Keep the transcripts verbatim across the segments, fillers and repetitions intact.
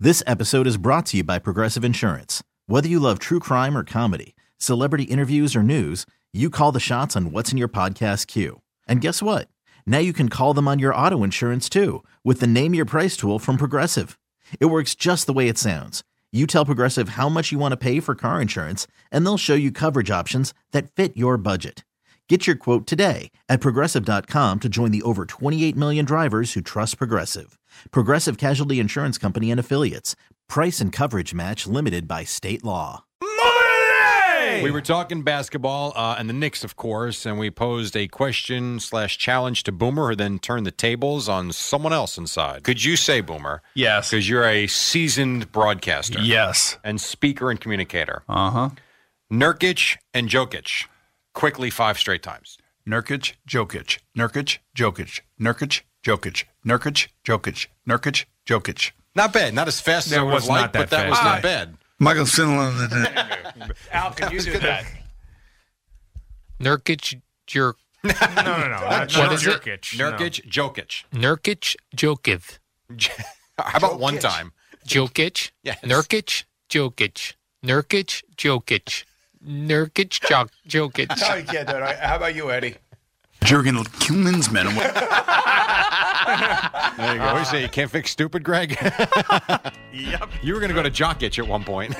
This episode is brought to you by Progressive Insurance. Whether you love true crime or comedy, celebrity interviews or news, you call the shots on what's in your podcast queue. And guess what? Now you can call them on your auto insurance too with the Name Your Price tool from Progressive. It works just the way it sounds. You tell Progressive how much you want to pay for car insurance, and they'll show you coverage options that fit your budget. Get your quote today at Progressive dot com to join the over twenty-eight million drivers who trust Progressive. Progressive Casualty Insurance Company and Affiliates. Price and coverage match limited by state law. We were talking basketball uh, and the Knicks, of course, and we posed a question slash challenge to Boomer, who then turned the tables on someone else inside. Could you say, Boomer? Yes. Because you're a seasoned broadcaster. Yes. And speaker and communicator. Uh-huh. Nurkic and Jokic. Quickly, five straight times. Nurkic, Jokic, Nurkic, Jokic, Nurkic, Jokic, Nurkic, Jokic, Nurkic, Jokic. Not bad. Not as fast as That I would was have not liked, that but that fast. was Ah. not bad. Michael Finland. Al, can you do that? Nurkic, Jerk, No, no, no. That's What is it? Nurkic. Nurkic, Jokic. Nurkic, Jokic, How about one time? Jokic, Yes. Nurkic, Jokic, Nurkic, Jokic, Nurkic, Jok- Jokic. No, you can't do it. How about you, Eddie? Jurgen Klinsmann. There you go. What do you say? You can't fix stupid, Greg? Yep. You were going to go to Jokic at one point.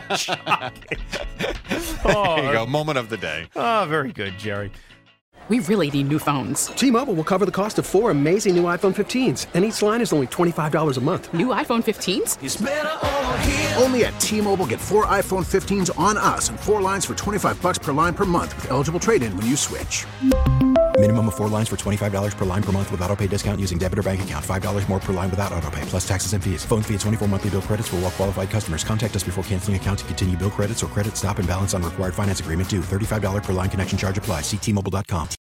Oh, There you go. Moment of the day. oh, very good, Jerry. We really need new phones. T-Mobile will cover the cost of four amazing new iPhone fifteens, and each line is only twenty-five dollars a month. New iPhone fifteens? Only at T-Mobile, get four iPhone fifteens on us and four lines for twenty-five bucks per line per month with eligible trade-in when you switch. Minimum of four lines for twenty-five dollars per line per month with autopay discount using debit or bank account. five dollars more per line without autopay, plus taxes and fees. Phone fee at twenty-four monthly bill credits for well-qualified customers. Contact us before canceling account to continue bill credits or credit stop and balance on required finance agreement due. thirty-five dollars per line connection charge applies. See T Mobile dot com.